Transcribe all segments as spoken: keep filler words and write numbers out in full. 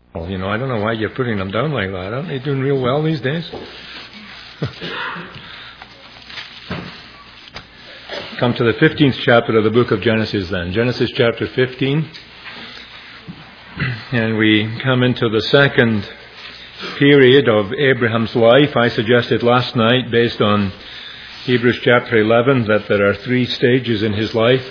Well, you know, I don't know why you're putting them down like that. Aren't they doing real well these days? Come to the fifteenth chapter of the book of Genesis then. Genesis chapter fifteen. And we come into the second period of Abraham's life. I suggested last night, based on Hebrews chapter eleven, that there are three stages in his life.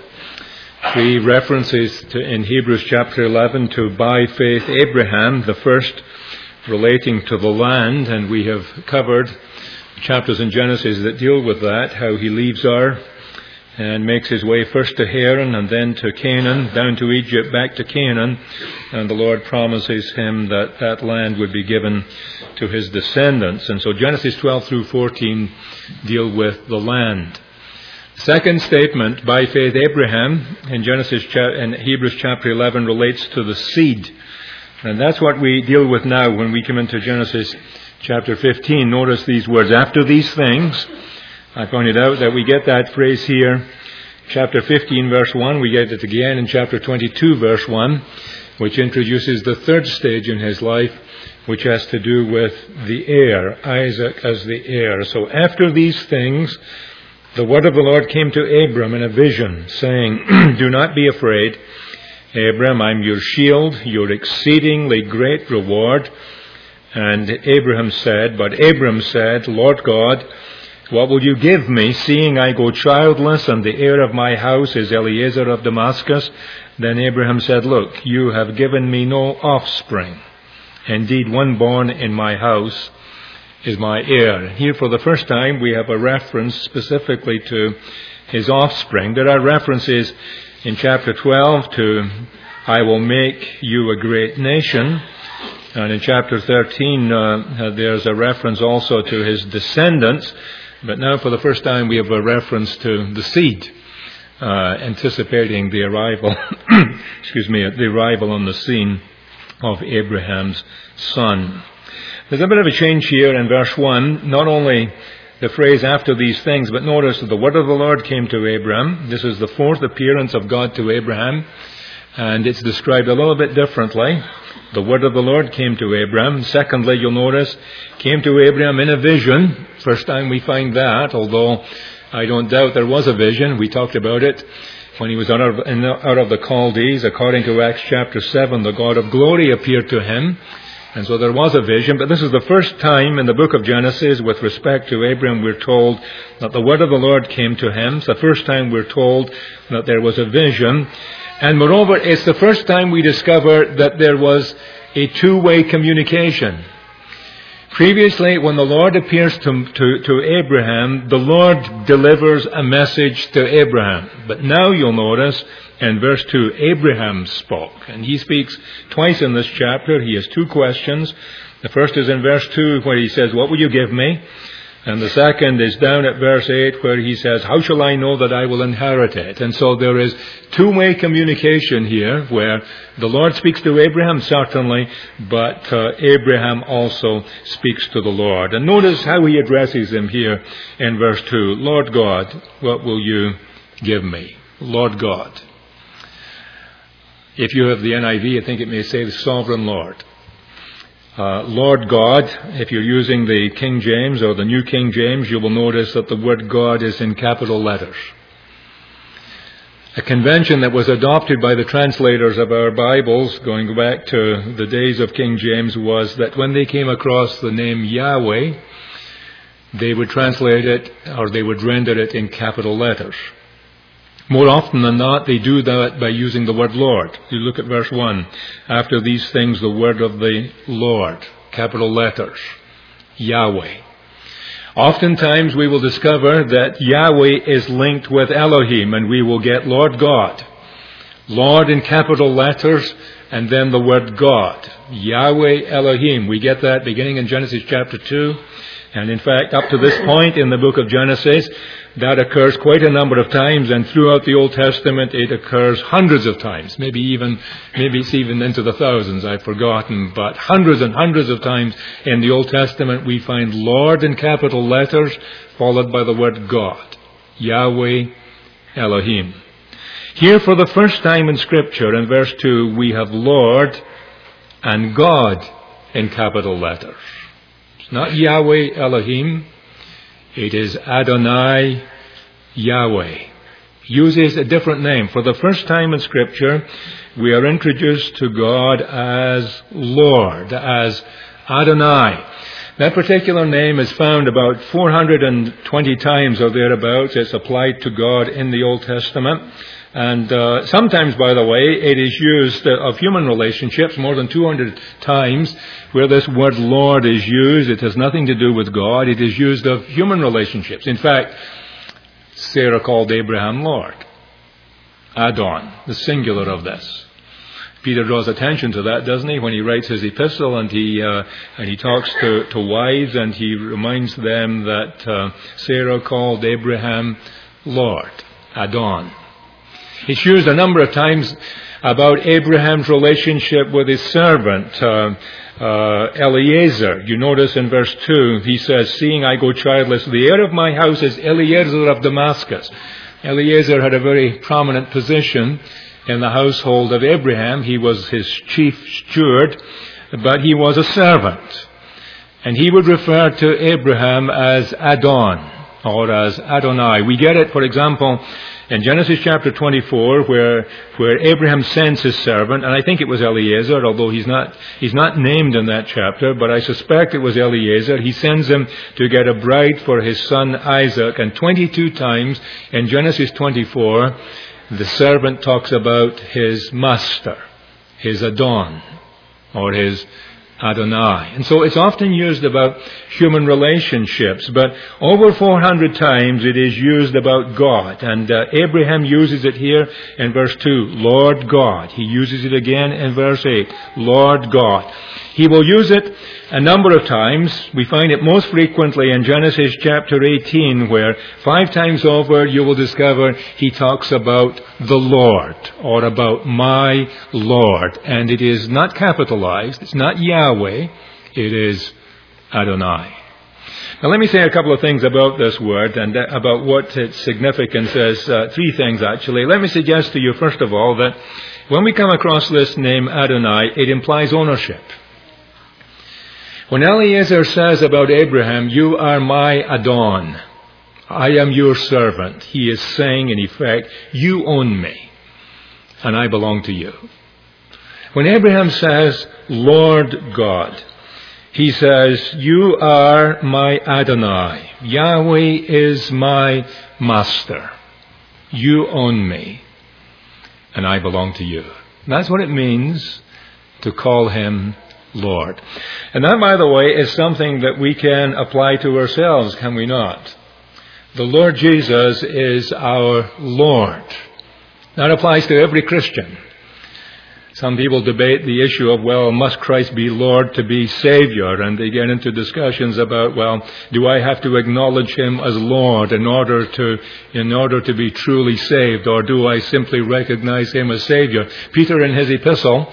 Three references to, in Hebrews chapter eleven to by faith Abraham, the first relating to the land, and we have covered chapters in Genesis that deal with that, how he leaves Ur and makes his way first to Haran and then to Canaan, down to Egypt, back to Canaan, and the Lord promises him that that land would be given to his descendants. And so Genesis twelve through fourteen deal with the land. Second statement, by faith Abraham, in Genesis in Hebrews chapter eleven, relates to the seed. And that's what we deal with now when we come into Genesis chapter fifteen. Notice these words, after these things. I pointed out that we get that phrase here, chapter fifteen, verse one. We get it again in chapter twenty-two, verse one, which introduces the third stage in his life, which has to do with the heir, Isaac as the heir. So after these things, the word of the Lord came to Abram in a vision, saying, do not be afraid, Abram, I'm your shield, your exceedingly great reward. And Abraham said, but Abram said, Lord God, what will you give me, seeing I go childless, and the heir of my house is Eliezer of Damascus? Then Abraham said, look, you have given me no offspring. Indeed, one born in my house is my heir. Here for the first time we have a reference specifically to his offspring. There are references in chapter twelve to, I will make you a great nation. And in chapter thirteen uh, there's a reference also to his descendants. But now for the first time we have a reference to the seed, uh, anticipating the arrival, excuse me, the arrival on the scene of Abraham's son. There's a bit of a change here in verse one, not only the phrase after these things, but notice that the word of the Lord came to Abraham. This is the fourth appearance of God to Abraham, and it's described a little bit differently. The word of the Lord came to Abraham. Secondly, you'll notice, came to Abraham in a vision. First time we find that, although I don't doubt there was a vision. We talked about it when he was out of, in the, out of the Chaldees. According to Acts chapter seven, the God of glory appeared to him. And so there was a vision. But this is the first time in the book of Genesis, with respect to Abraham, we're told that the word of the Lord came to him. It's the first time we're told that there was a vision. And moreover, it's the first time we discover that there was a two-way communication. Previously, when the Lord appears to, to, to Abraham, the Lord delivers a message to Abraham. But now you'll notice in verse two, Abraham spoke. And he speaks twice in this chapter. He has two questions. The first is in verse two, where he says, what will you give me? And the second is down at verse eight, where he says, how shall I know that I will inherit it? And so there is two-way communication here, where the Lord speaks to Abraham, certainly, but uh, Abraham also speaks to the Lord. And notice how he addresses him here in verse two. Lord God, what will you give me? Lord God. If you have the N I V, I think it may say the Sovereign Lord. Uh, Lord God, if you're using the King James or the New King James, you will notice that the word God is in capital letters. A convention that was adopted by the translators of our Bibles, going back to the days of King James, was that when they came across the name Yahweh, they would translate it, or they would render it in capital letters. More often than not, they do that by using the word Lord. You look at verse one. After these things, the word of the Lord, capital letters, Yahweh. Oftentimes we will discover that Yahweh is linked with Elohim, and we will get Lord God. Lord in capital letters, and then the word God. Yahweh Elohim. We get that beginning in Genesis chapter two. And in fact, up to this point in the book of Genesis, that occurs quite a number of times, and throughout the Old Testament it occurs hundreds of times, maybe even, maybe it's even into the thousands, I've forgotten, but hundreds and hundreds of times in the Old Testament we find Lord in capital letters, followed by the word God, Yahweh Elohim. Here for the first time in Scripture, in verse two, we have Lord and God in capital letters. It's not Yahweh Elohim. It is Adonai Yahweh. Uses a different name. For the first time in Scripture, we are introduced to God as Lord, as Adonai. That particular name is found about four hundred twenty times or thereabouts. It's applied to God in the Old Testament. And uh, sometimes, by the way, it is used uh, of human relationships more than two hundred times where this word Lord is used. It has nothing to do with God. It is used of human relationships. In fact, Sarah called Abraham Lord. Adon, the singular of this. Peter draws attention to that, doesn't he, when he writes his epistle and he uh, and he talks to, to wives and he reminds them that uh, Sarah called Abraham Lord, Adon. It's used a number of times about Abraham's relationship with his servant, uh, uh, Eliezer. You notice in verse two, he says, "Seeing I go childless, the heir of my house is Eliezer of Damascus." Eliezer had a very prominent position in the household of Abraham. He was his chief steward, but he was a servant. And he would refer to Abraham as Adon, or as Adonai. We get it, for example, in Genesis chapter twenty-four, where where Abraham sends his servant, and I think it was Eliezer, although he's not he's not named in that chapter, but I suspect it was Eliezer. He sends him to get a bride for his son Isaac, and twenty-two times in Genesis twenty-four, the servant talks about his master, his Adon, or his Adonai. And so it's often used about human relationships, but over four hundred times it is used about God. And uh, Abraham uses it here in verse two, Lord God. He uses it again in verse eight, Lord God. He will use it a number of times. We find it most frequently in Genesis chapter eighteen, where five times over you will discover he talks about the Lord, or about my Lord. And it is not capitalized. It's not Yahweh. It is Adonai. Now let me say a couple of things about this word and about what its significance is. Uh, three things, actually. Let me suggest to you, first of all, that when we come across this name Adonai, it implies ownership. When Eliezer says about Abraham, "You are my Adon, I am your servant," he is saying, in effect, you own me, and I belong to you. When Abraham says, Lord God, he says, you are my Adonai. Yahweh is my master. You own me, and I belong to you. And that's what it means to call him Lord. And that, by the way, is something that we can apply to ourselves, can we not? The Lord Jesus is our Lord. That applies to every Christian. Some people debate the issue of, well, must Christ be Lord to be Savior? And they get into discussions about, well, do I have to acknowledge him as Lord in order to in order to be truly saved? Or do I simply recognize him as Savior? Peter, in his epistle,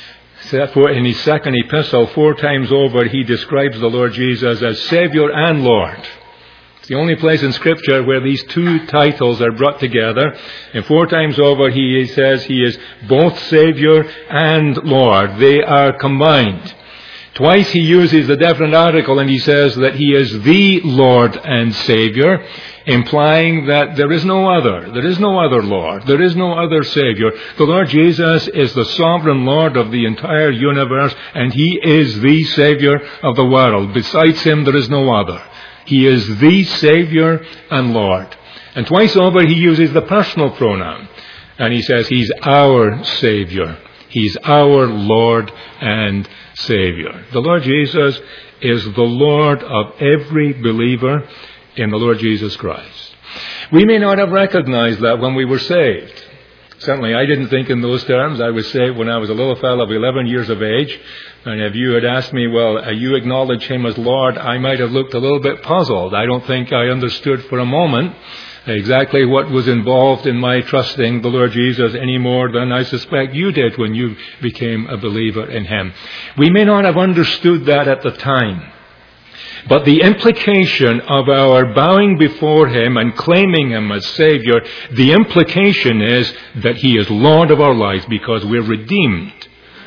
in his second epistle, four times over, he describes the Lord Jesus as Savior and Lord. It's the only place in Scripture where these two titles are brought together. And four times over, he says he is both Savior and Lord. They are combined. Twice he uses the definite article and he says that he is the Lord and Savior, implying that there is no other. There is no other Lord. There is no other Savior. The Lord Jesus is the sovereign Lord of the entire universe, and he is the Savior of the world. Besides him, there is no other. He is the Savior and Lord. And twice over he uses the personal pronoun, and he says he's our Savior. He's our Lord and Savior. The Lord Jesus is the Lord of every believer in the Lord Jesus Christ. We may not have recognized that when we were saved. Certainly I didn't think in those terms. I was saved when I was a little fellow of eleven years of age. And if you had asked me, well, you acknowledge him as Lord, I might have looked a little bit puzzled. I don't think I understood for a moment exactly what was involved in my trusting the Lord Jesus any more than I suspect you did when you became a believer in him. We may not have understood that at the time, but the implication of our bowing before him and claiming him as Savior, the implication is that he is Lord of our lives because we're redeemed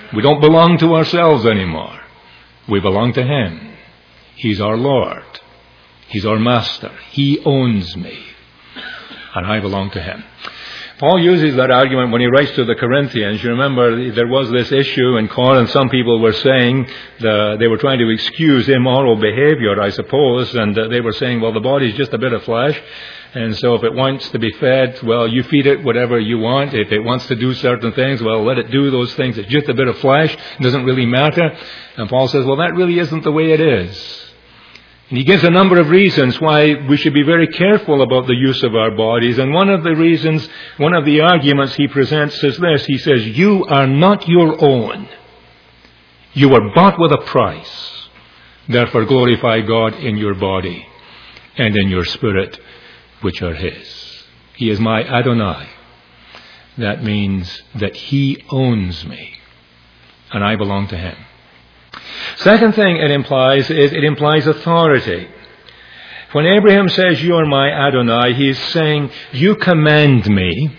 We don't belong to ourselves anymore. We belong to Him. He's our Lord. He's our Master. He owns me. And I belong to Him. Paul uses that argument when he writes to the Corinthians. You remember there was this issue in Corinth. Some people were saying the, they were trying to excuse immoral behavior, I suppose, and uh, they were saying, well, the body's just a bit of flesh, and so if it wants to be fed, well, you feed it whatever you want. If it wants to do certain things, well, let it do those things. It's just a bit of flesh. It doesn't really matter. And Paul says, well, that really isn't the way it is. And he gives a number of reasons why we should be very careful about the use of our bodies. And one of the reasons, one of the arguments he presents is this. He says, you are not your own. You were bought with a price. Therefore glorify God in your body and in your spirit, which are His. He is my Adonai. That means that He owns me and I belong to Him. Second thing it implies is it implies authority. When Abraham says, you are my Adonai, he's saying, you command me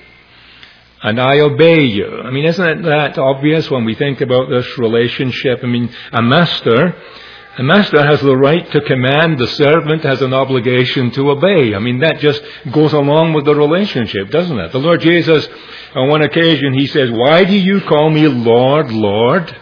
and I obey you. I mean, isn't it that obvious when we think about this relationship? I mean, a master, a master has the right to command, the servant has an obligation to obey. I mean, that just goes along with the relationship, doesn't it? The Lord Jesus, on one occasion, He says, why do you call me Lord, Lord?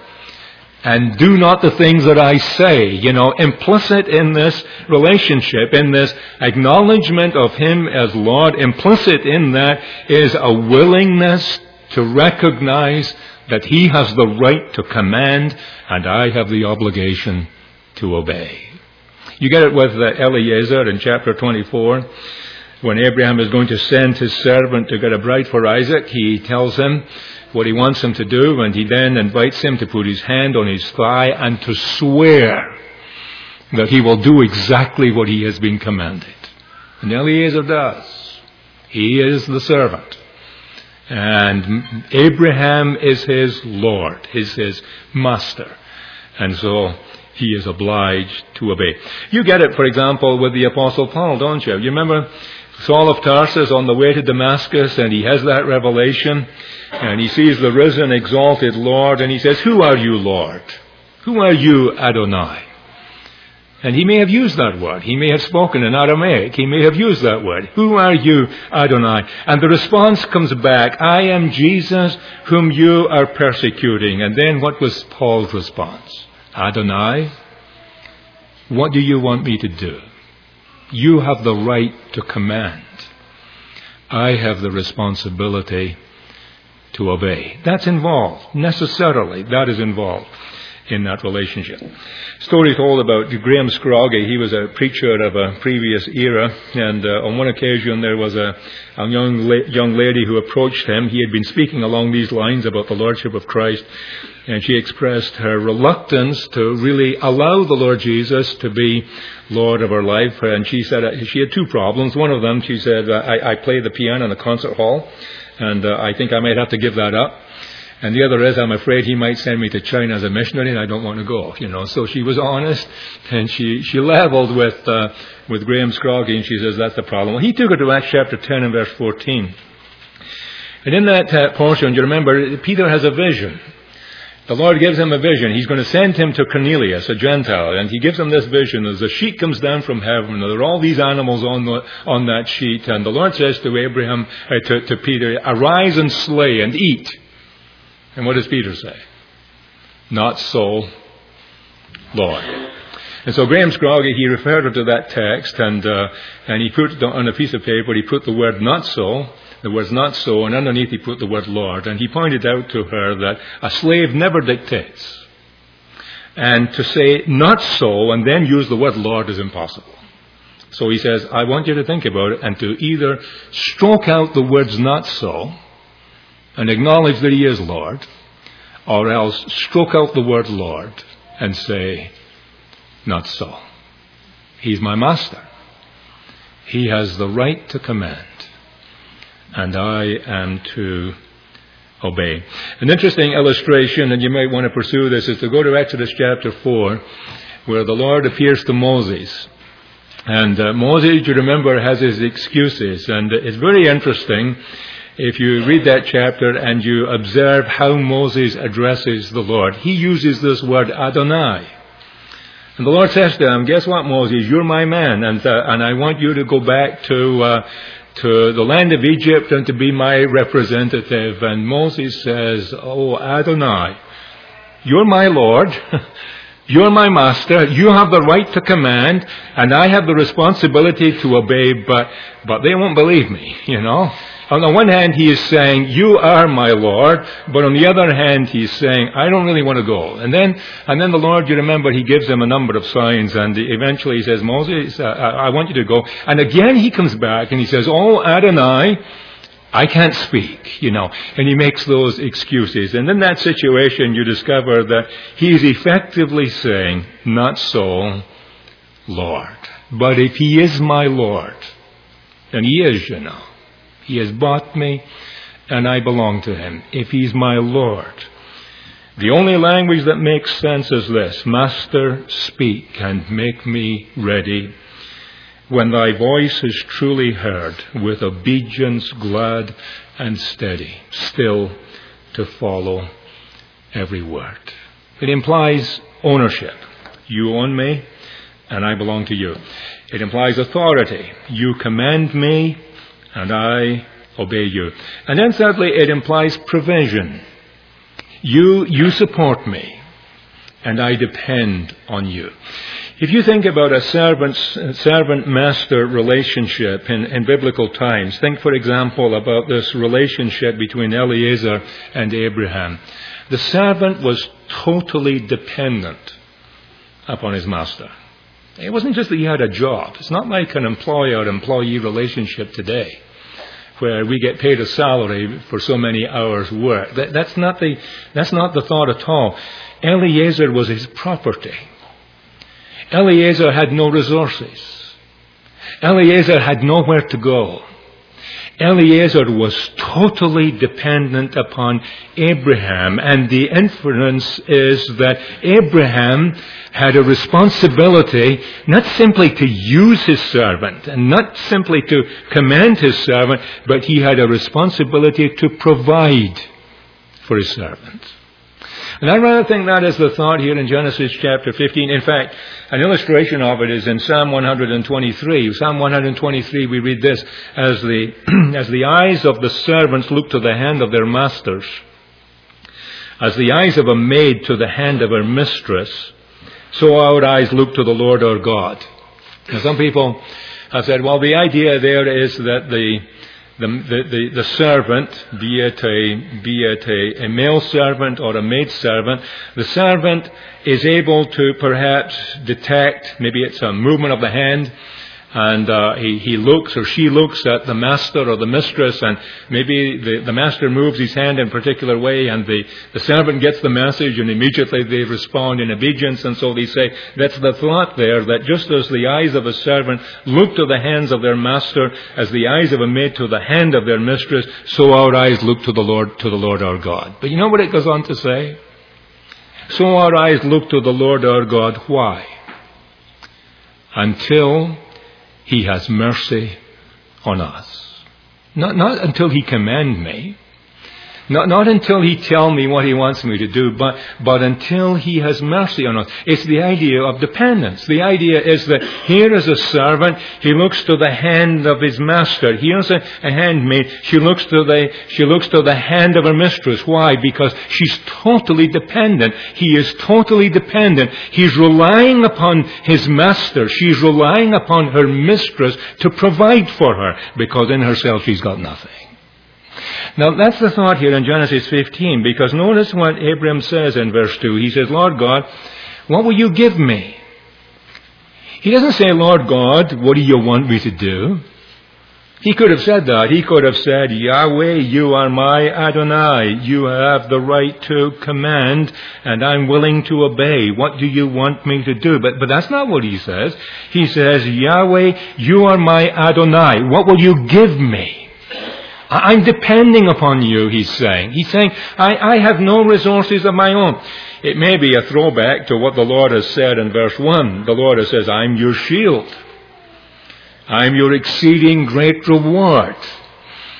And do not the things that I say. You know, implicit in this relationship, in this acknowledgement of Him as Lord, implicit in that is a willingness to recognize that He has the right to command and I have the obligation to obey. You get it with uh, Eliezer in chapter twenty-four. When Abraham is going to send his servant to get a bride for Isaac, he tells him what he wants him to do, and he then invites him to put his hand on his thigh and to swear that he will do exactly what he has been commanded. And Eliezer does. He is the servant. And Abraham is his Lord, is his master. And so he is obliged to obey. You get it, for example, with the Apostle Paul, don't you? You remember Saul of Tarsus on the way to Damascus, and he has that revelation, and he sees the risen, exalted Lord, and he says, who are you, Lord? Who are you, Adonai? And he may have used that word. He may have spoken in Aramaic. He may have used that word. Who are you, Adonai? And the response comes back, I am Jesus whom you are persecuting. And then what was Paul's response? Adonai, what do you want me to do? You have the right to command. I have the responsibility to obey. That's involved. Necessarily, that is involved in that relationship. Story told about Graham Scroggie. He was a preacher of a previous era, and uh, on one occasion there was a, a young la- young lady who approached him. He had been speaking along these lines about the Lordship of Christ, and she expressed her reluctance to really allow the Lord Jesus to be Lord of her life. And she said uh, she had two problems. One of them, she said, I, I play the piano in the concert hall, and uh, I think I might have to give that up. And the other is, I'm afraid he might send me to China as a missionary, and I don't want to go, you know. So she was honest, and she, she leveled with uh, with Graham Scroggie, and she says, that's the problem. Well, he took her to Acts chapter ten and verse fourteen. And in that uh, portion, you remember, Peter has a vision. The Lord gives him a vision. He's going to send him to Cornelius, a Gentile, and he gives him this vision as a sheet comes down from heaven. There are all these animals on the, on that sheet, and the Lord says to Abraham, uh, to, to Peter, arise and slay and eat. And what does Peter say? Not so, Lord. And so Graham Scroggie, he referred her to that text, and uh, and he put on a piece of paper, he put the word not so, the word not so, and underneath he put the word Lord. And he pointed out to her that a slave never dictates. And to say not so and then use the word Lord is impossible. So he says, I want you to think about it and to either stroke out the words not so and acknowledge that he is Lord, or else stroke out the word Lord and say, not so. He's my master. He has the right to command, and I am to obey. An interesting illustration, and you might want to pursue this, is to go to Exodus chapter four, where the Lord appears to Moses. And uh, Moses, you remember, has his excuses, and it's very interesting. if you read that chapter and you observe how Moses addresses the Lord, he uses this word Adonai. And the Lord says to him, guess what, Moses, you're my man, and uh, and I want you to go back to uh, to the land of Egypt and to be my representative. And Moses says, oh, Adonai, you're my Lord, you're my master, you have the right to command, and I have the responsibility to obey, but but they won't believe me, you know. On the one hand, he is saying, you are my Lord, but on the other hand, he's saying, I don't really want to go. And then, and then the Lord, you remember, he gives him a number of signs, and eventually he says, Moses, uh, I want you to go. And again he comes back and he says, oh, Adonai, I can't speak, you know, and he makes those excuses. And in that situation, you discover that he's effectively saying, not so, Lord. But if he is my Lord, and he is, you know, he has bought me, and I belong to him. If he's my Lord, the only language that makes sense is this: Master, speak and make me ready. When thy voice is truly heard, with obedience glad and steady, still to follow every word. It implies ownership. You own me, and I belong to you. It implies authority. You command me, and I obey you. And then thirdly, it implies provision. You, you support me, and I depend on you. If you think about a servant, servant-master relationship in, in biblical times, think, for example, about this relationship between Eliezer and Abraham. The servant was totally dependent upon his master. It wasn't just that he had a job. It's not like an employer-employee relationship today, where we get paid a salary for so many hours' work. That, that's not the that's not the thought at all. Eliezer was his property. Eliezer had no resources. Eliezer had nowhere to go. Eliezer was totally dependent upon Abraham, and the inference is that Abraham had a responsibility not simply to use his servant and not simply to command his servant, but he had a responsibility to provide for his servant. And I rather think that is the thought here in Genesis chapter fifteen. In fact, an illustration of it is in Psalm one twenty-three. Psalm one twenty-three, we read this: As the, as the eyes of the servants look to the hand of their masters, as the eyes of a maid to the hand of her mistress, so our eyes look to the Lord our God. Now, some people have said, well, the idea there is that the The, the, the servant, be it, a, be it a, a male servant or a maid servant, the servant is able to perhaps detect, maybe it's a movement of the hand, and uh, he, he looks or she looks at the master or the mistress, and maybe the, the master moves his hand in a particular way, and the, the servant gets the message, and immediately they respond in obedience. And so they say, that's the thought there, that just as the eyes of a servant look to the hands of their master, as the eyes of a maid to the hand of their mistress, so our eyes look to the Lord, to the Lord our God. But you know what it goes on to say? So our eyes look to the Lord our God. Why? Until He has mercy on us. Not, not until He command me. Not, not until He tell me what He wants me to do, but, but until He has mercy on us. It's the idea of dependence. The idea is that here is a servant, he looks to the hand of his master. Here's a, a handmaid, she looks to the, she looks to the hand of her mistress. Why? Because she's totally dependent. He is totally dependent. He's relying upon his master. She's relying upon her mistress to provide for her, because in herself she's got nothing. Now, that's the thought here in Genesis fifteen, because notice what Abram says in verse two. He says, Lord God, what will you give me? He doesn't say, Lord God, what do you want me to do? He could have said that. He could have said, Yahweh, you are my Adonai. You have the right to command, and I'm willing to obey. What do you want me to do? But, but that's not what he says. He says, Yahweh, you are my Adonai. What will you give me? I'm depending upon you, he's saying. He's saying, I, I have no resources of my own. It may be a throwback to what the Lord has said in verse one. The Lord has says, I'm your shield. I'm your exceeding great reward.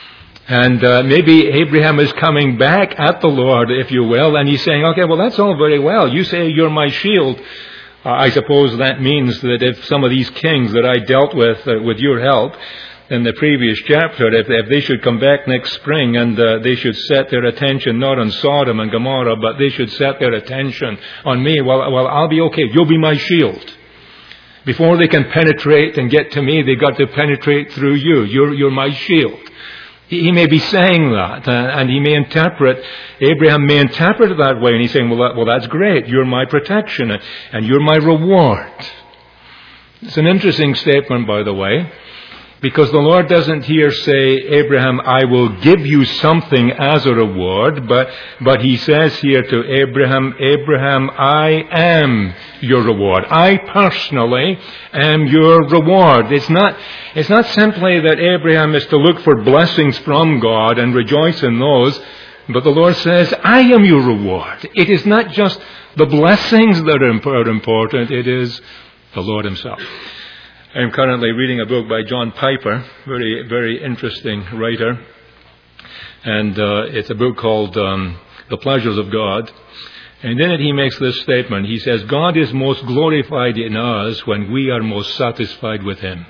And uh, maybe Abraham is coming back at the Lord, if you will, and he's saying, okay, well, that's all very well. You say you're my shield. Uh, I suppose that means that if some of these kings that I dealt with, uh, with your help in the previous chapter, if, if they should come back next spring and uh, they should set their attention not on Sodom and Gomorrah, but they should set their attention on me, well, well, I'll be okay. You'll be my shield. Before they can penetrate and get to me, they've got to penetrate through you. You're, you're my shield. He may be saying that, uh, and he may interpret, Abraham may interpret it that way, and he's saying, well, that, well that's great, you're my protection, and, and you're my reward. It's an interesting statement, by the way, because the Lord doesn't here say, Abraham, I will give you something as a reward, but, but he says here to Abraham, Abraham, I am your reward. I personally am your reward. It's not, it's not simply that Abraham is to look for blessings from God and rejoice in those, but the Lord says, I am your reward. It is not just the blessings that are important, it is the Lord himself. I am currently reading a book by John Piper, very, very interesting writer. And uh, it's a book called um, The Pleasures of God. And in it he makes this statement. He says, God is most glorified in us when we are most satisfied with him.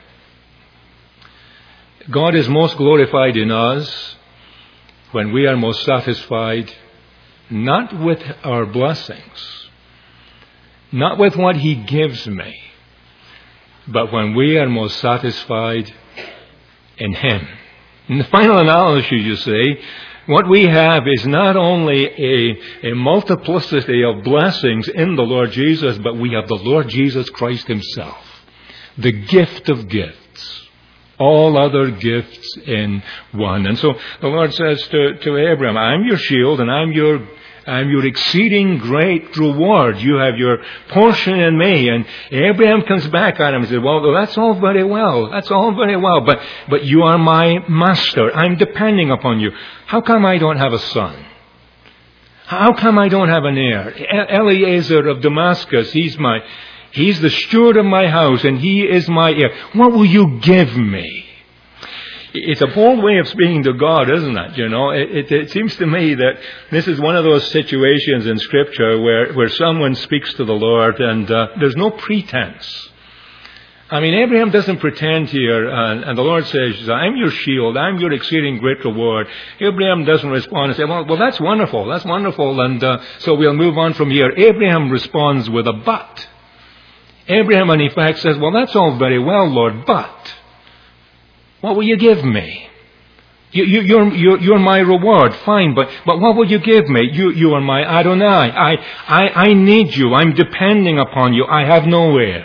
God is most glorified in us when we are most satisfied, not with our blessings, not with what he gives me, but when we are most satisfied in him. In the final analysis, you see, what we have is not only a, a multiplicity of blessings in the Lord Jesus, but we have the Lord Jesus Christ himself, the gift of gifts, all other gifts in one. And so the Lord says to, to Abraham, I'm your shield and I'm your I'm your exceeding great reward. You have your portion in me. And Abraham comes back at him and says, well, that's all very well. That's all very well. But, but you are my master. I'm depending upon you. How come I don't have a son? How come I don't have an heir? Eliezer of Damascus, he's my, he's the steward of my house and he is my heir. What will you give me? It's a bold way of speaking to God, isn't it? You know, it, it, it seems to me that this is one of those situations in Scripture where, where someone speaks to the Lord and uh, there's no pretense. I mean, Abraham doesn't pretend here, uh, and the Lord says, I'm your shield, I'm your exceeding great reward. Abraham doesn't respond and say, well, well that's wonderful, that's wonderful, and uh, so we'll move on from here. Abraham responds with a but. Abraham, in effect, says, well, that's all very well, Lord, but what will you give me? You, you, you're, you're, you're my reward, fine, but, but what will you give me? You, you are my Adonai. I, I, I need you. I'm depending upon you. I have no heir.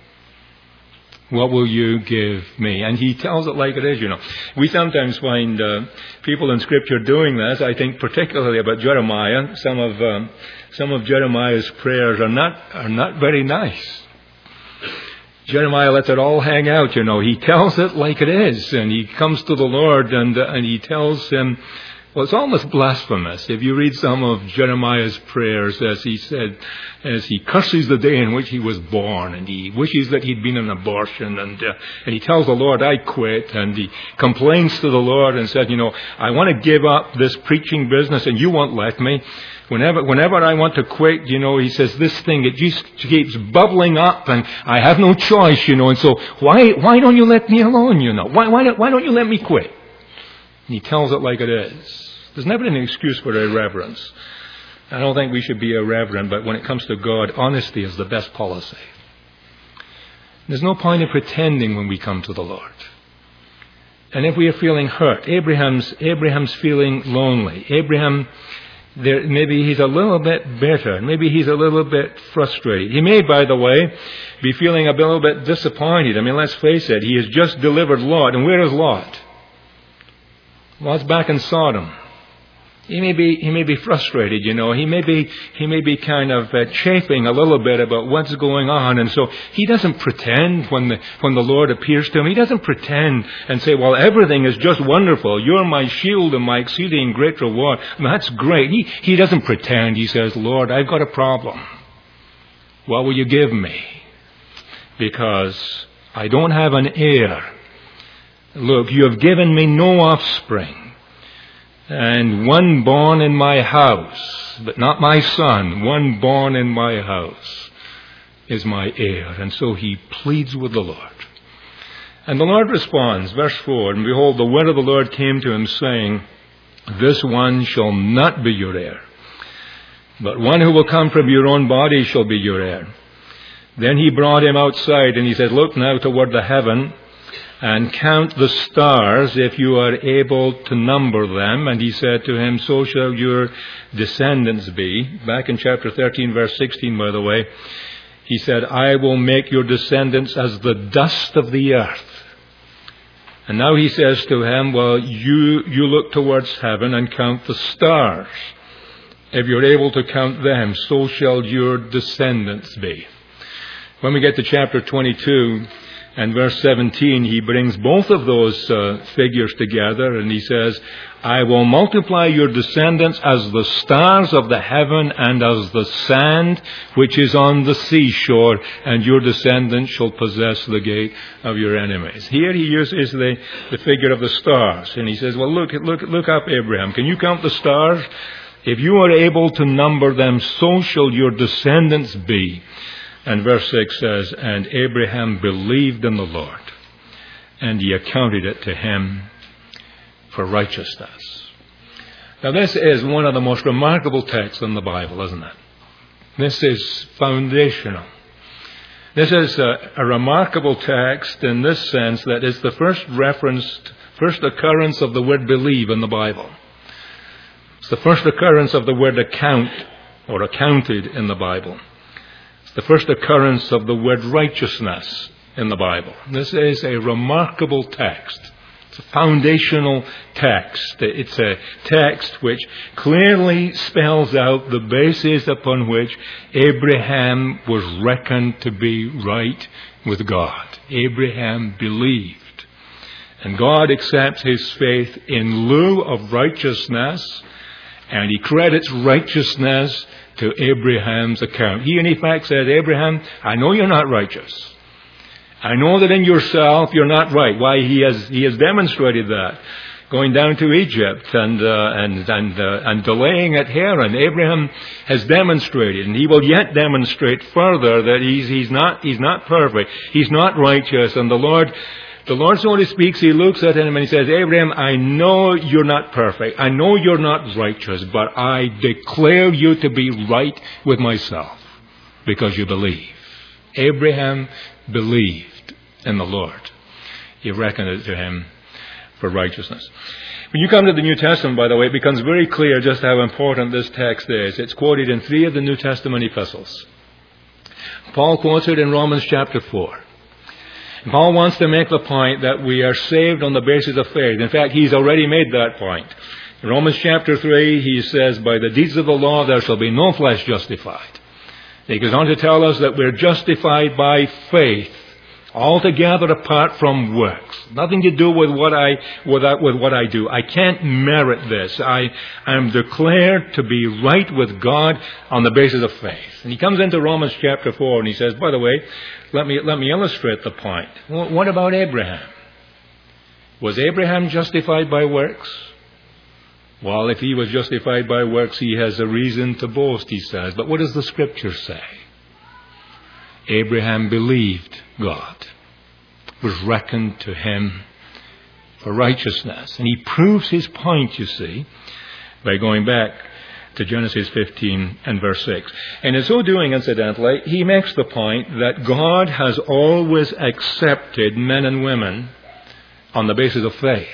What will you give me? And he tells it like it is, you know. We sometimes find uh, people in Scripture doing this. I think particularly about Jeremiah. Some of um, some of Jeremiah's prayers are not are not very nice. Jeremiah lets it all hang out, you know. He tells it like it is, and he comes to the Lord and uh, and he tells him, well, it's almost blasphemous. If you read some of Jeremiah's prayers, as he said, as he curses the day in which he was born, and he wishes that he'd been an abortion, and uh, and he tells the Lord, I quit, and he complains to the Lord and said, you know, I want to give up this preaching business, and you won't let me. Whenever, whenever I want to quit, you know, he says this thing, it just keeps bubbling up and I have no choice, you know, and so why, why don't you let me alone, you know? Why, why, don't, why don't you let me quit? And he tells it like it is. There's never an excuse for irreverence. I don't think we should be irreverent, but when it comes to God, honesty is the best policy. There's no point in pretending when we come to the Lord. And if we are feeling hurt, Abraham's, Abraham's feeling lonely. Abraham, There, maybe he's a little bit bitter. Maybe he's a little bit frustrated. He may, by the way, be feeling a little bit disappointed. I mean, let's face it. He has just delivered Lot. And where is Lot? Lot's back in Sodom. He may be, he may be frustrated, you know. He may be, he may be kind of uh, chafing a little bit about what's going on. And so he doesn't pretend when the, when the Lord appears to him. He doesn't pretend and say, well, everything is just wonderful. You're my shield and my exceeding great reward. That's great. He, he doesn't pretend. He says, Lord, I've got a problem. What will you give me? Because I don't have an heir. Look, you have given me no offspring. and one born in my house, but not my son, one born in my house is my heir. And so he pleads with the Lord. And the Lord responds, verse four, and behold, the word of the Lord came to him, saying, this one shall not be your heir, but one who will come from your own body shall be your heir. Then he brought him outside, and he said, look now toward the heaven, and count the stars, if you are able to number them. And he said to him, so shall your descendants be. Back in chapter thirteen, verse sixteen, by the way, he said, I will make your descendants as the dust of the earth. And now he says to him, well, you, you look towards heaven and count the stars. If you're able to count them, so shall your descendants be. When we get to chapter twenty-two and verse seventeen, he brings both of those uh, figures together, and he says, I will multiply your descendants as the stars of the heaven and as the sand which is on the seashore, and your descendants shall possess the gate of your enemies. Here he uses the, the figure of the stars, and he says, well, look, look, look up, Abraham. Can you count the stars? If you are able to number them, so shall your descendants be. And verse six says, and Abraham believed in the Lord, and he accounted it to him for righteousness. Now this is one of the most remarkable texts in the Bible, isn't it? This is foundational. This is a, a remarkable text in this sense that it's the first referenced, first occurrence of the word believe in the Bible. It's the first occurrence of the word account or accounted in the Bible. It's the first occurrence of the word righteousness in the Bible. This is a remarkable text. It's a foundational text. It's a text which clearly spells out the basis upon which Abraham was reckoned to be right with God. Abraham believed. And God accepts his faith in lieu of righteousness, and he credits righteousness to Abraham's account. He in effect said, Abraham, I know you're not righteous. I know that in yourself you're not right. Why, he has he has demonstrated that. Going down to Egypt and uh, and and uh, and delaying at Haran, Abraham has demonstrated, and he will yet demonstrate further that he's he's not he's not perfect. He's not righteous. And the Lord The Lord, so to speak, he looks at him and he says, Abraham, I know you're not perfect. I know you're not righteous, but I declare you to be right with myself because you believe. Abraham believed in the Lord. He reckoned it to him for righteousness. When you come to the New Testament, by the way, it becomes very clear just how important this text is. It's quoted in three of the New Testament epistles. Paul quotes it in Romans chapter four. Paul wants to make the point that we are saved on the basis of faith. In fact, he's already made that point. In Romans chapter three, he says, by the deeds of the law there shall be no flesh justified. He goes on to tell us that we're justified by faith, altogether apart from works. Nothing to do with what I with, that, with what I do. I can't merit this. I am declared to be right with God on the basis of faith. And he comes into Romans chapter four and he says, by the way, let me let me illustrate the point. Well, what about Abraham? Was Abraham justified by works? Well, if he was justified by works, he has a reason to boast, he says. But what does the Scripture say? Abraham believed God. It was reckoned to him for righteousness. And he proves his point, you see, by going back to Genesis fifteen and verse six. And in so doing, incidentally, he makes the point that God has always accepted men and women on the basis of faith.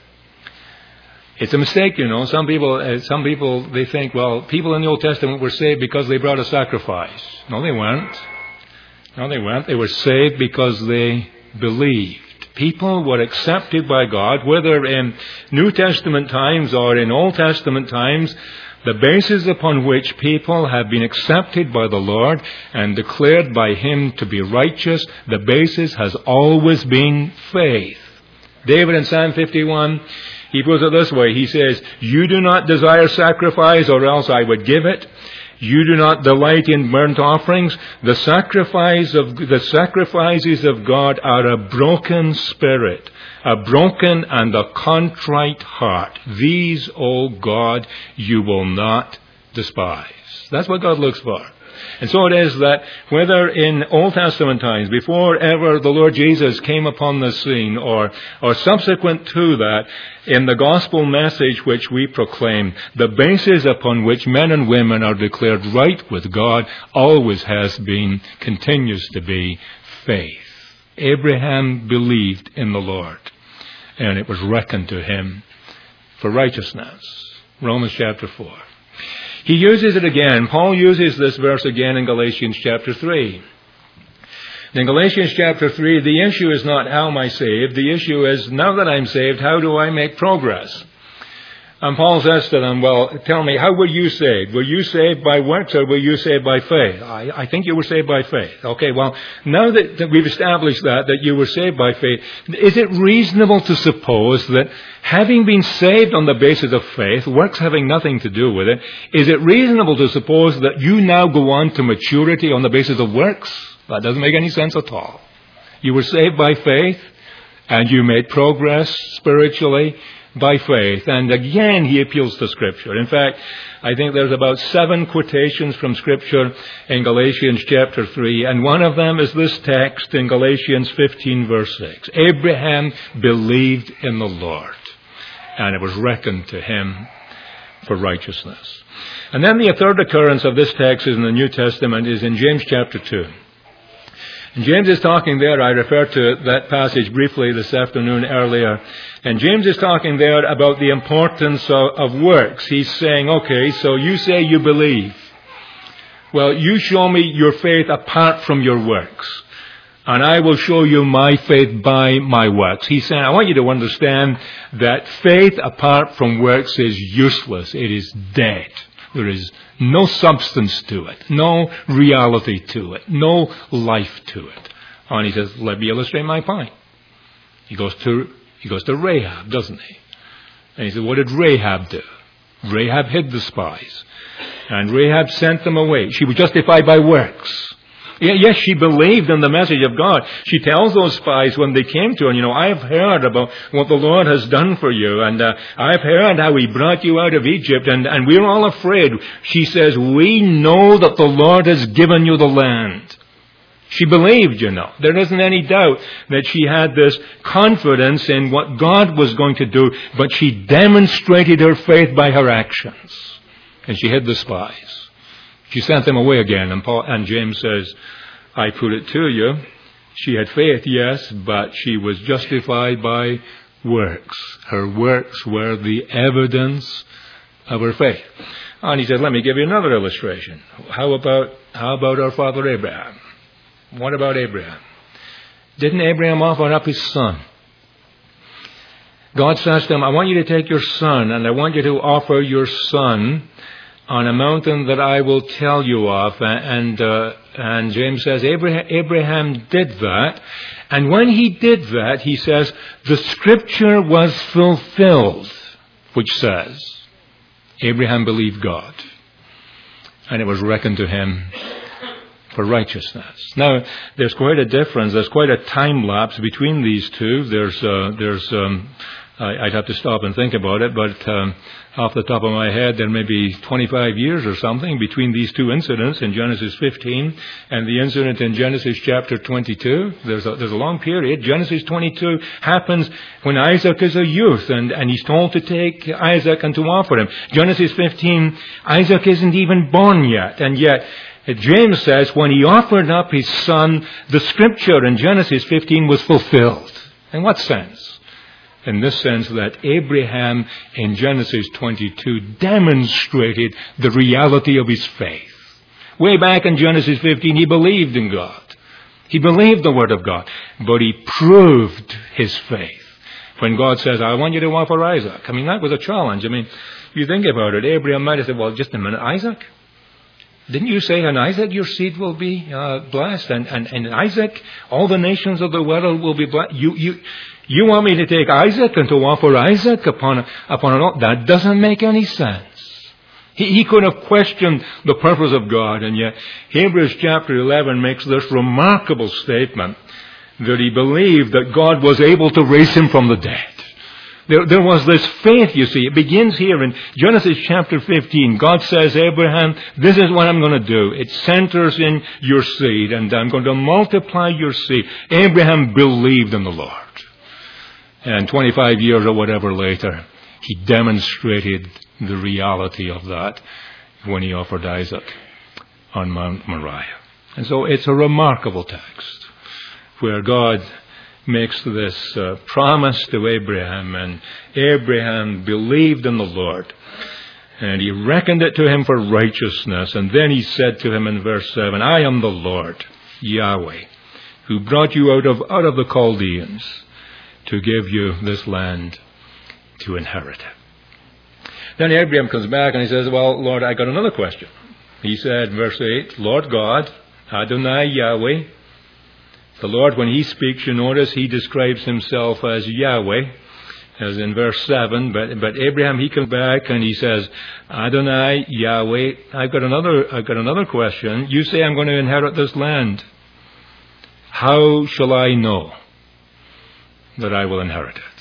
It's a mistake, you know. Some people, uh, some people, they think, well, people in the Old Testament were saved because they brought a sacrifice. No, they weren't. No, they weren't. They were saved because they believed. People were accepted by God, whether in New Testament times or in Old Testament times. The basis upon which people have been accepted by the Lord and declared by Him to be righteous, the basis has always been faith. David in Psalm fifty-one, he puts it this way. He says, you do not desire sacrifice, or else I would give it. You do not delight in burnt offerings. The sacrifice of the sacrifices of God are a broken spirit, a broken and a contrite heart. These, O God, you will not despise. That's what God looks for. And so it is that whether in Old Testament times, before ever the Lord Jesus came upon the scene, or, or subsequent to that, in the gospel message which we proclaim, the basis upon which men and women are declared right with God always has been, continues to be, faith. Abraham believed in the Lord, and it was reckoned to him for righteousness. Romans chapter four. He uses it again. Paul uses this verse again in Galatians chapter three. In Galatians chapter three, the issue is not how am I saved. The issue is, now that I'm saved, how do I make progress? And Paul says to them, well, tell me, how were you saved? Were you saved by works or were you saved by faith? I, I think you were saved by faith. Okay, well, now that, that we've established that, that you were saved by faith, is it reasonable to suppose that having been saved on the basis of faith, works having nothing to do with it, is it reasonable to suppose that you now go on to maturity on the basis of works? That doesn't make any sense at all. You were saved by faith and you made progress spiritually by faith. And again, he appeals to Scripture. In fact, I think there's about seven quotations from Scripture in Galatians chapter three, and one of them is this text in Galatians fifteen verse six. Abraham believed in the Lord, and it was reckoned to him for righteousness. And then the third occurrence of this text is in the New Testament, is in James chapter two. And James is talking there, I referred to that passage briefly this afternoon earlier, and James is talking there about the importance of, of works. He's saying, okay, so you say you believe. Well, you show me your faith apart from your works, and I will show you my faith by my works. He's saying, I want you to understand that faith apart from works is useless. It is dead. There is no substance to it, no reality to it, no life to it. And he says, let me illustrate my point. He goes to he goes to Rahab, doesn't he? And he said, what did Rahab do? Rahab hid the spies. And Rahab sent them away. She was justified by works. Yes, she believed in the message of God. She tells those spies when they came to her, you know, I've heard about what the Lord has done for you, and uh, I've heard how He brought you out of Egypt, and, and we're all afraid. She says, we know that the Lord has given you the land. She believed, you know. There isn't any doubt that she had this confidence in what God was going to do, but she demonstrated her faith by her actions. And she hid the spies. She sent them away again, and Paul and James says, I put it to you, she had faith, yes, but she was justified by works. Her works were the evidence of her faith. And he said, let me give you another illustration. How about, how about our father Abraham? What about Abraham? Didn't Abraham offer up his son? God says to him, I want you to take your son, and I want you to offer your son on a mountain that I will tell you of. And uh, and James says Abraham, Abraham did that. And when he did that, he says, the Scripture was fulfilled, which says, Abraham believed God, and it was reckoned to him for righteousness. Now, there's quite a difference. There's quite a time lapse between these two. There's, uh, there's. Um, I, I'd have to stop and think about it, but um, off the top of my head, there may be twenty-five years or something between these two incidents in Genesis fifteen and the incident in Genesis chapter twenty-two. There's a, there's a long period. Genesis twenty-two happens when Isaac is a youth, and, and he's told to take Isaac and to offer him. Genesis fifteen, Isaac isn't even born yet, and yet James says when he offered up his son, the Scripture in Genesis fifteen was fulfilled. In what sense? In this sense that Abraham in Genesis twenty-two demonstrated the reality of his faith. Way back in Genesis fifteen, he believed in God. He believed the Word of God, but he proved his faith. When God says, I want you to offer Isaac. I mean, that was a challenge. I mean, you think about it, Abraham might have said, well, just a minute, Isaac? Didn't you say in Isaac your seed will be uh, blessed? And, and, and in Isaac, all the nations of the world will be blessed. You, you, you want me to take Isaac and to offer Isaac upon, upon an altar? That doesn't make any sense. He, he could have questioned the purpose of God, and yet Hebrews chapter eleven makes this remarkable statement that he believed that God was able to raise him from the dead. There, there was this faith, you see. It begins here in Genesis chapter fifteen. God says, Abraham, this is what I'm going to do. It centers in your seed, and I'm going to multiply your seed. Abraham believed in the Lord. And twenty-five years or whatever later, he demonstrated the reality of that when he offered Isaac on Mount Moriah. And so it's a remarkable text where God makes this uh, promise to Abraham, and Abraham believed in the Lord, and he reckoned it to him for righteousness. And then he said to him in verse seven, I am the Lord, Yahweh, who brought you out of out of the Chaldeans to give you this land to inherit. Then Abraham comes back and he says, well, Lord, I got another question. He said, verse eight, Lord God, Adonai Yahweh. The Lord, when he speaks, you notice he describes himself as Yahweh, as in verse seven. But but Abraham, he comes back and he says, Adonai Yahweh, I've got another I've got another question. You say I'm going to inherit this land. How shall I know that I will inherit it?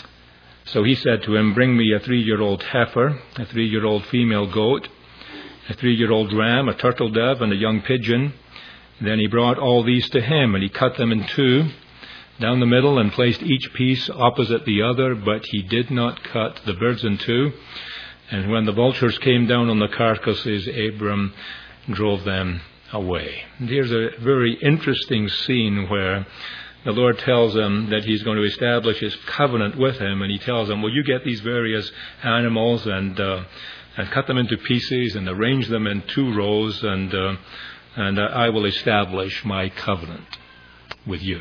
So he said to him, bring me a three-year-old heifer, a three-year-old female goat, a three-year-old ram, a turtle dove, and a young pigeon. Then he brought all these to him, and he cut them in two down the middle and placed each piece opposite the other, but he did not cut the birds in two. And when the vultures came down on the carcasses, Abram drove them away. And here's a very interesting scene where the Lord tells him that he's going to establish his covenant with him, and he tells him, well, you get these various animals and uh, and cut them into pieces and arrange them in two rows, and uh, and uh, I will establish my covenant with you.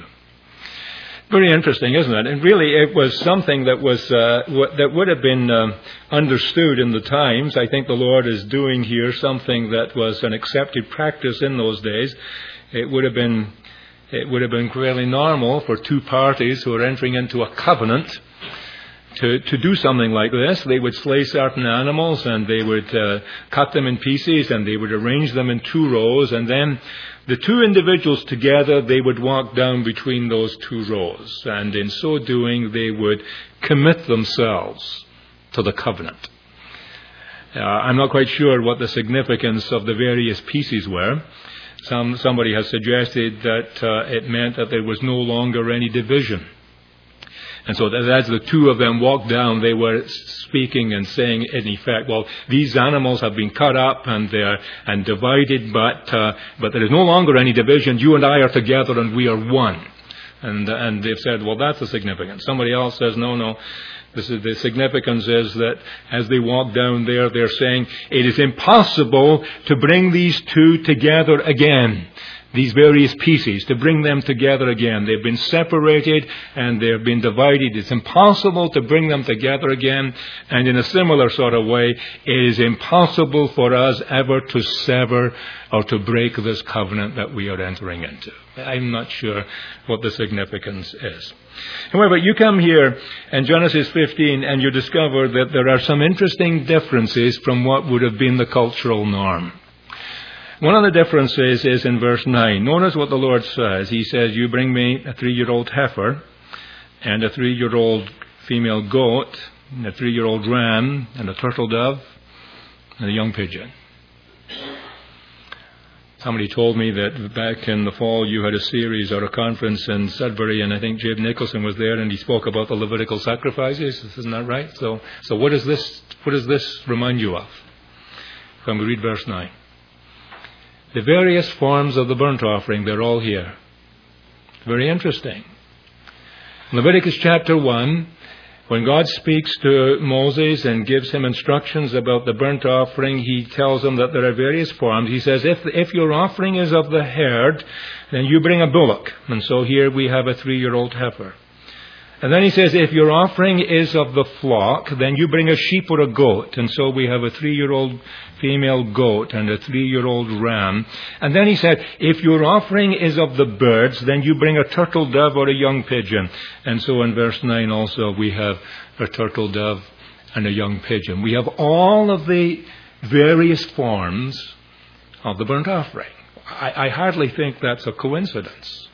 Very interesting, isn't it? And really, it was something that was uh, w- that would have been uh, understood in the times. I think the Lord is doing here something that was an accepted practice in those days. It would have been it would have been fairly normal for two parties who are entering into a covenant to to do something like this. They would slay certain animals, and they would uh, cut them in pieces, and they would arrange them in two rows, and then the two individuals together, they would walk down between those two rows, and in so doing, they would commit themselves to the covenant. Uh, I'm not quite sure what the significance of the various pieces were. Some somebody has suggested that uh, it meant that there was no longer any division. And so that as the two of them walked down, they were speaking and saying, in effect, well, these animals have been cut up and they're and divided, but uh, but there is no longer any division. You and I are together, and we are one. And and they've said, well, that's the significance. Somebody else says, no, no. This is, the significance is that as they walk down there, they're saying it is impossible to bring these two together again. These various pieces, to bring them together again. They've been separated and they've been divided. It's impossible to bring them together again. And in a similar sort of way, it is impossible for us ever to sever or to break this covenant that we are entering into. I'm not sure what the significance is. However, you come here in Genesis fifteen and you discover that there are some interesting differences from what would have been the cultural norm. One of the differences is in verse nine. Notice what the Lord says. He says, you bring me a three-year-old heifer and a three-year-old female goat and a three-year-old ram and a turtle dove and a young pigeon. Somebody told me that back in the fall you had a series or a conference in Sudbury, and I think Jabe Nicholson was there, and he spoke about the Levitical sacrifices. Isn't that right? So, so what does this what does this remind you of? Come, we read verse nine. The various forms of the burnt offering, they're all here. Very interesting. Leviticus chapter one, when God speaks to Moses and gives him instructions about the burnt offering, he tells him that there are various forms. He says, if, if your offering is of the herd, then you bring a bullock. And so here we have a three-year-old heifer. And then he says, if your offering is of the flock, then you bring a sheep or a goat. And so we have a three-year-old female goat and a three-year-old ram. And then he said, if your offering is of the birds, then you bring a turtle dove or a young pigeon. And so in verse nine also we have a turtle dove and a young pigeon. We have all of the various forms of the burnt offering. I, I hardly think that's a coincidence.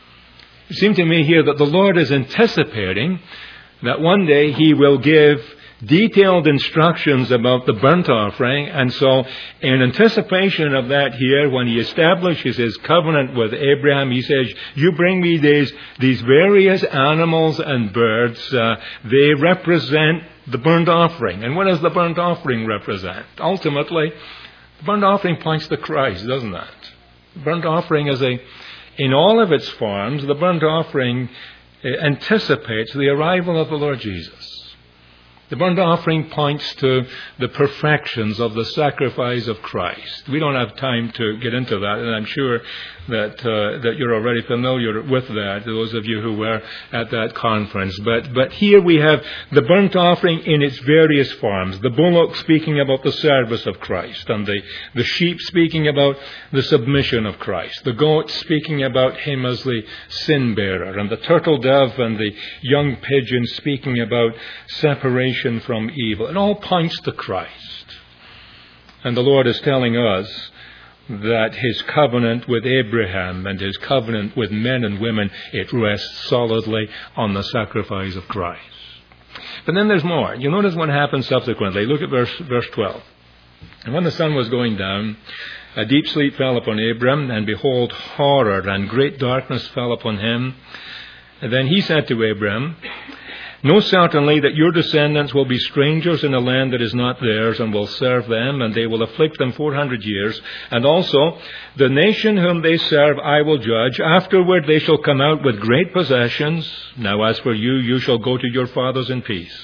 It seemed to me here that the Lord is anticipating that one day He will give detailed instructions about the burnt offering, and so in anticipation of that here, when He establishes His covenant with Abraham, He says, you bring me these, these various animals and birds, uh, they represent the burnt offering. And what does the burnt offering represent? Ultimately, the burnt offering points to Christ, doesn't it? The burnt offering is a, in all of its forms, the burnt offering anticipates the arrival of the Lord Jesus. The burnt offering points to the perfections of the sacrifice of Christ. We don't have time to get into that, and I'm sure that uh, that you're already familiar with that, those of you who were at that conference. But but here we have the burnt offering in its various forms. The bullock speaking about the service of Christ, and the, the sheep speaking about the submission of Christ. The goat speaking about Him as the sin bearer, and the turtle dove and the young pigeon speaking about separation from evil. It all points to Christ. And the Lord is telling us that His covenant with Abraham and His covenant with men and women, it rests solidly on the sacrifice of Christ. But then there's more. You notice what happens subsequently. Look at verse, verse twelve. And when the sun was going down, a deep sleep fell upon Abram, and behold, horror and great darkness fell upon him. And then he said to Abram, know certainly that your descendants will be strangers in a land that is not theirs, and will serve them, and they will afflict them four hundred years. And also, the nation whom they serve I will judge. Afterward they shall come out with great possessions. Now as for you, you shall go to your fathers in peace.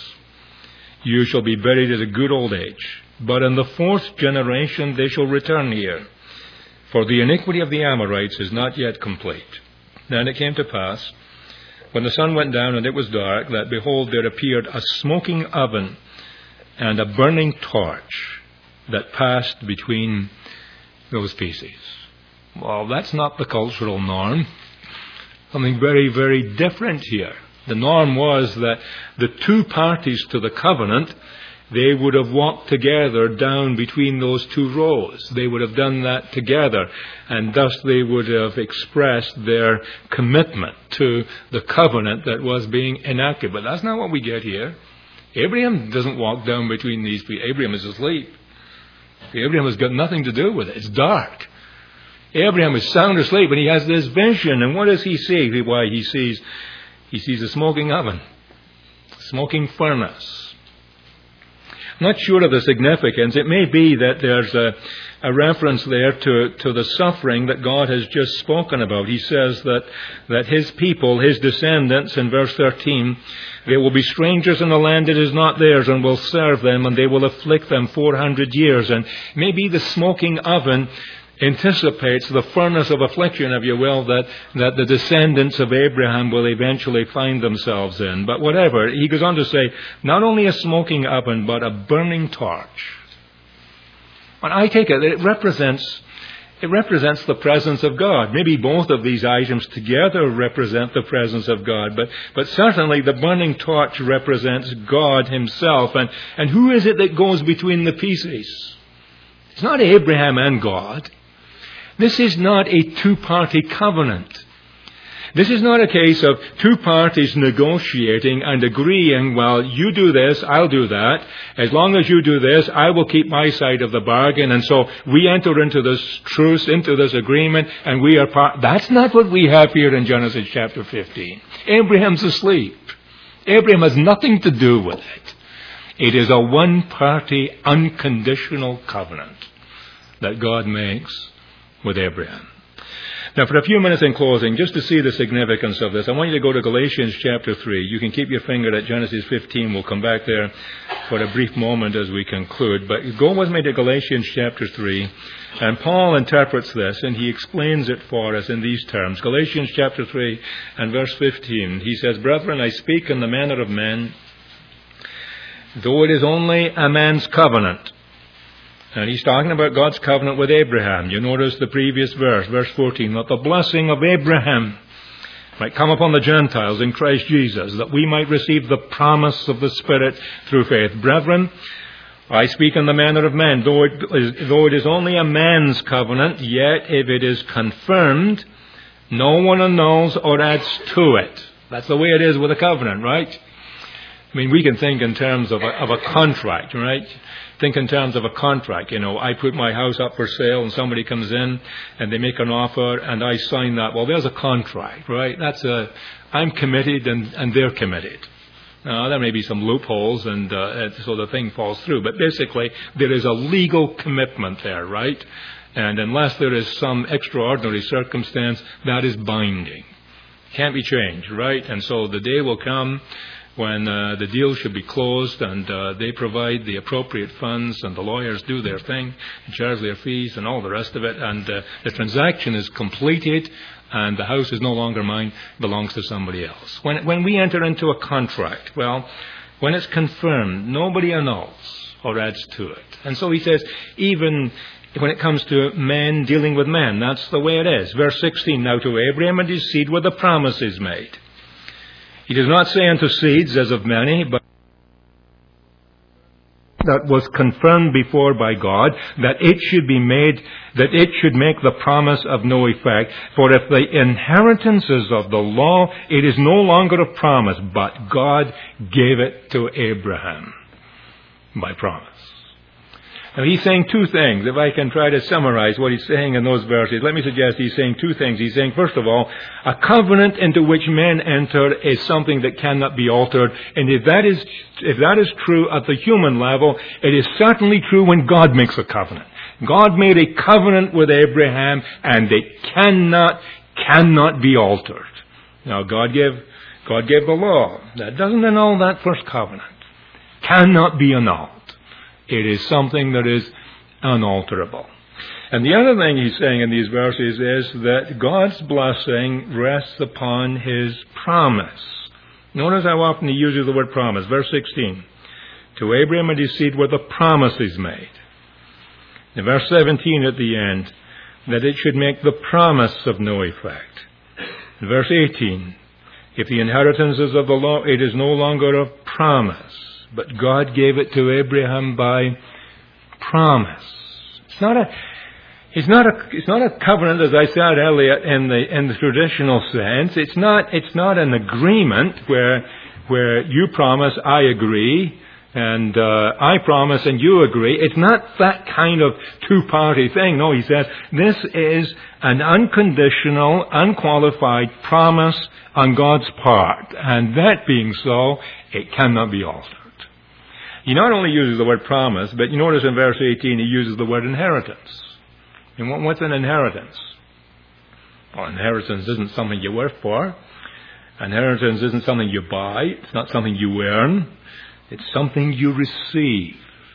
You shall be buried at a good old age. But in the fourth generation they shall return here, for the iniquity of the Amorites is not yet complete. Then it came to pass, when the sun went down and it was dark, that behold, there appeared a smoking oven and a burning torch that passed between those pieces. Well, that's not the cultural norm. Something very, very different here. The norm was that the two parties to the covenant, they would have walked together down between those two rows. They would have done that together, and thus they would have expressed their commitment to the covenant that was being enacted. But that's not what we get here. Abraham doesn't walk down between these people. Abraham is asleep. Abraham has got nothing to do with it. It's dark. Abraham is sound asleep, and he has this vision. And what does he see? Why, he sees, he sees a smoking oven, a smoking furnace. Not sure of the significance. It may be that there's a, a reference there to, to the suffering that God has just spoken about. He says that, that His people, His descendants, in verse thirteen, they will be strangers in a land that is not theirs, and will serve them, and they will afflict them four hundred years. And maybe the smoking oven anticipates the furnace of affliction, if you will, that, that the descendants of Abraham will eventually find themselves in. But whatever, he goes on to say, not only a smoking oven, but a burning torch. And I take it that it represents, it represents the presence of God. Maybe both of these items together represent the presence of God, but, but certainly the burning torch represents God Himself. And, and who is it that goes between the pieces? It's not Abraham and God. This is not a two-party covenant. This is not a case of two parties negotiating and agreeing, well, you do this, I'll do that. As long as you do this, I will keep my side of the bargain. And so we enter into this truce, into this agreement, and we are part. That's not what we have here in Genesis chapter fifteen. Abraham's asleep. Abraham has nothing to do with it. It is a one-party, unconditional covenant that God makes with Abraham. Now, for a few minutes in closing, just to see the significance of this, I want you to go to Galatians chapter three. You can keep your finger at Genesis fifteen. We'll come back there for a brief moment as we conclude. But go with me to Galatians chapter three. And Paul interprets this, and he explains it for us in these terms. Galatians chapter three and verse fifteen. He says, brethren, I speak in the manner of men, though it is only a man's covenant. And he's talking about God's covenant with Abraham. You notice the previous verse, verse fourteen, that the blessing of Abraham might come upon the Gentiles in Christ Jesus, that we might receive the promise of the Spirit through faith. Brethren, I speak in the manner of man. Though it is, though it is only a man's covenant, yet if it is confirmed, no one annuls or adds to it. That's the way it is with a covenant, right? I mean, we can think in terms of a, of a contract, right? Think in terms of a contract. You know, I put my house up for sale and somebody comes in and they make an offer and I sign that. Well, there's a contract, right? That's a, I'm committed and, and they're committed. Now, there may be some loopholes and uh, so the thing falls through. But basically, there is a legal commitment there, right? And unless there is some extraordinary circumstance, that is binding. Can't be changed, right? And so the day will come when uh, the deal should be closed and uh, they provide the appropriate funds and the lawyers do their thing and charge their fees and all the rest of it, and uh, the transaction is completed and the house is no longer mine, belongs to somebody else. When, when we enter into a contract, well, when it's confirmed, nobody annuls or adds to it. And so he says, even when it comes to men dealing with men, that's the way it is. Verse sixteen, now to Abraham and his seed were the promises made. He does not say unto seeds as of many, but that was confirmed before by God, that it should be made, that it should make the promise of no effect. For if the inheritance is of the law, it is no longer a promise, but God gave it to Abraham by promise. Now he's saying two things. If I can try to summarize what he's saying in those verses, let me suggest he's saying two things. He's saying, first of all, a covenant into which men enter is something that cannot be altered. And if that is, if that is true at the human level, it is certainly true when God makes a covenant. God made a covenant with Abraham and it cannot, cannot be altered. Now God gave, God gave the law. That doesn't annul that first covenant. Cannot be annulled. It is something that is unalterable. And the other thing he's saying in these verses is that God's blessing rests upon His promise. Notice how often he uses the word promise. Verse sixteen. To Abraham and his seed were the promises made. In verse seventeen at the end, that it should make the promise of no effect. In verse eighteen, if the inheritance is of the law, it is no longer of promise. But God gave it to Abraham by promise. It's not a, it's not a, it's not a covenant, as I said earlier, in the in the traditional sense. It's not, it's not an agreement where where you promise, I agree, and uh, I promise and you agree. It's not that kind of two-party thing. No, he says this is an unconditional, unqualified promise on God's part, and that being so, it cannot be altered. He not only uses the word promise, but you notice in verse eighteen he uses the word inheritance. And what's an inheritance? Well, inheritance isn't something you work for. Inheritance isn't something you buy. It's not something you earn. It's something you receive.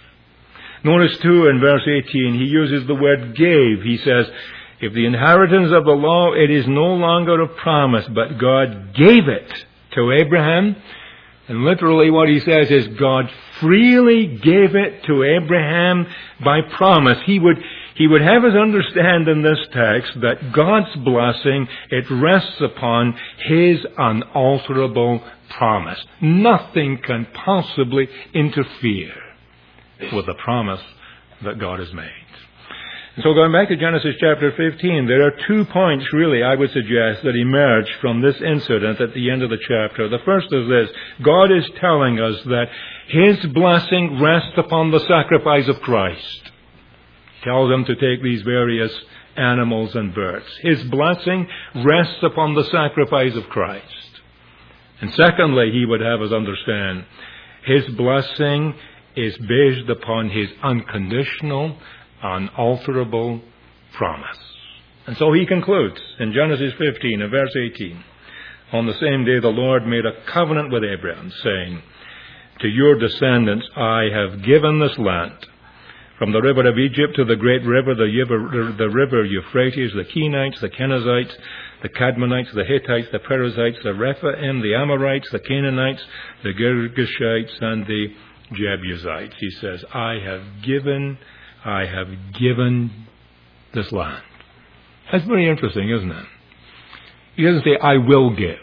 Notice too in verse eighteen he uses the word gave. He says, if the inheritance of the law, it is no longer a promise, but God gave it to Abraham. And literally what he says is God freely gave it to Abraham by promise. He would, he would have us understand in this text that God's blessing, it rests upon His unalterable promise. Nothing can possibly interfere with the promise that God has made. So going back to Genesis chapter fifteen, there are two points really, I would suggest, that emerge from this incident at the end of the chapter. The first is this: God is telling us that His blessing rests upon the sacrifice of Christ. He tells Him to take these various animals and birds. His blessing rests upon the sacrifice of Christ. And secondly, He would have us understand, His blessing is based upon His unconditional, unalterable promise. And so he concludes in Genesis fifteen and verse eighteen, on the same day the Lord made a covenant with Abraham, saying, to your descendants I have given this land, from the river of Egypt to the great river, the river, the river Euphrates, the Kenites, the Kenizzites, the Cadmonites, the Hittites, the Perizzites, the Rephaim, the Amorites, the Canaanites, the Girgashites, and the Jebusites. He says, I have given I have given this land. That's very interesting, isn't it? He doesn't say, I will give.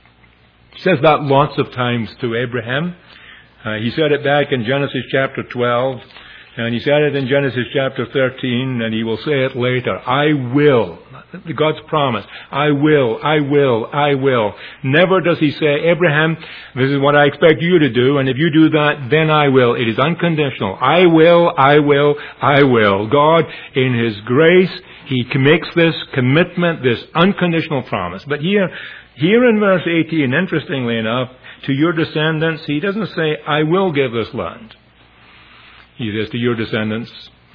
He says that lots of times to Abraham. Uh, he said it back in Genesis chapter twelve, And he said it in Genesis chapter thirteen, and he will say it later. I will. God's promise. I will, I will, I will. Never does he say, Abraham, this is what I expect you to do, and if you do that, then I will. It is unconditional. I will, I will, I will. God, in his grace, he makes this commitment, this unconditional promise. But here, here in verse eighteen, interestingly enough, to your descendants, he doesn't say, I will give this land. He says to your descendants,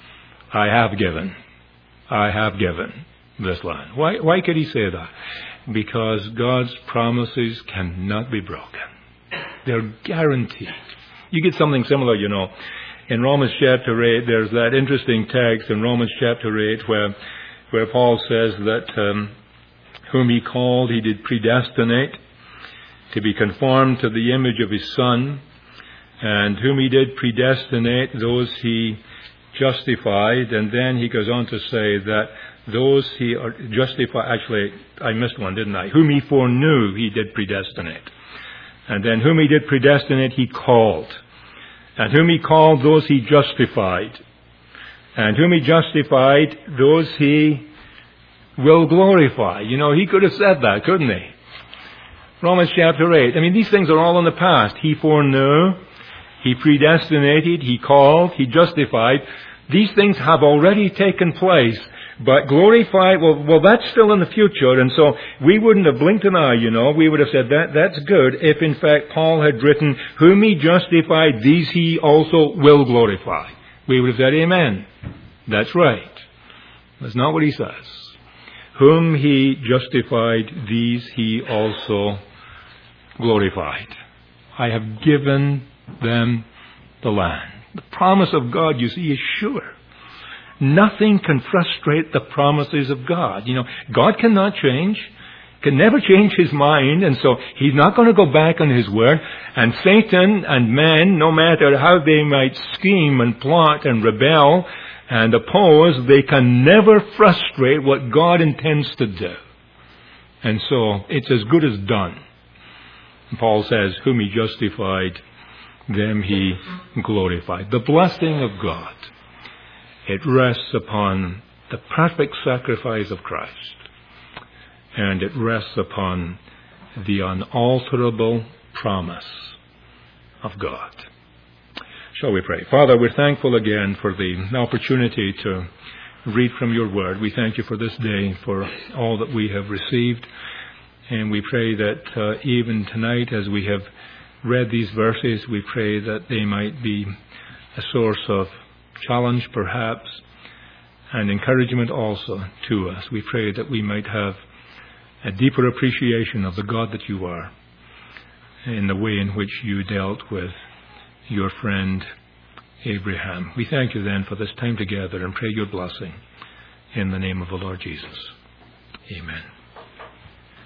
I have given. I have given this land. Why, why could he say that? Because God's promises cannot be broken. They're guaranteed. You get something similar, you know. In Romans chapter eight, there's that interesting text in Romans chapter eight where, where Paul says that um, whom he called, he did predestinate to be conformed to the image of his Son. And whom he did predestinate, those he justified. And then he goes on to say that those he justified, actually, I missed one, didn't I? Whom he foreknew, he did predestinate. And then whom he did predestinate, he called. And whom he called, those he justified. And whom he justified, those he will glorify. You know, he could have said that, couldn't he? Romans chapter eight. I mean, these things are all in the past. He foreknew. He predestinated, he called, he justified. These things have already taken place. But glorified, well, well, that's still in the future. And so we wouldn't have blinked an eye, you know. We would have said, that that's good, if in fact Paul had written, whom he justified, these he also will glorify. We would have said, amen. That's right. That's not what he says. Whom he justified, these he also glorified. I have given them the land. The promise of God, you see, is sure. Nothing can frustrate the promises of God. You know, God cannot change, can never change his mind, and so he's not going to go back on his word. And Satan and man, no matter how they might scheme and plot and rebel and oppose, they can never frustrate what God intends to do. And so it's as good as done. And Paul says, whom he justified, them he glorified. The blessing of God, it rests upon the perfect sacrifice of Christ. And it rests upon the unalterable promise of God. Shall we pray? Father, we're thankful again for the opportunity to read from your word. We thank you for this day, for all that we have received. And we pray that uh, even tonight, as we have read these verses, we pray that they might be a source of challenge perhaps, and encouragement also to us. We pray that we might have a deeper appreciation of the God that you are, in the way in which you dealt with your friend Abraham. We thank you then for this time together and pray your blessing in the name of the Lord Jesus. Amen.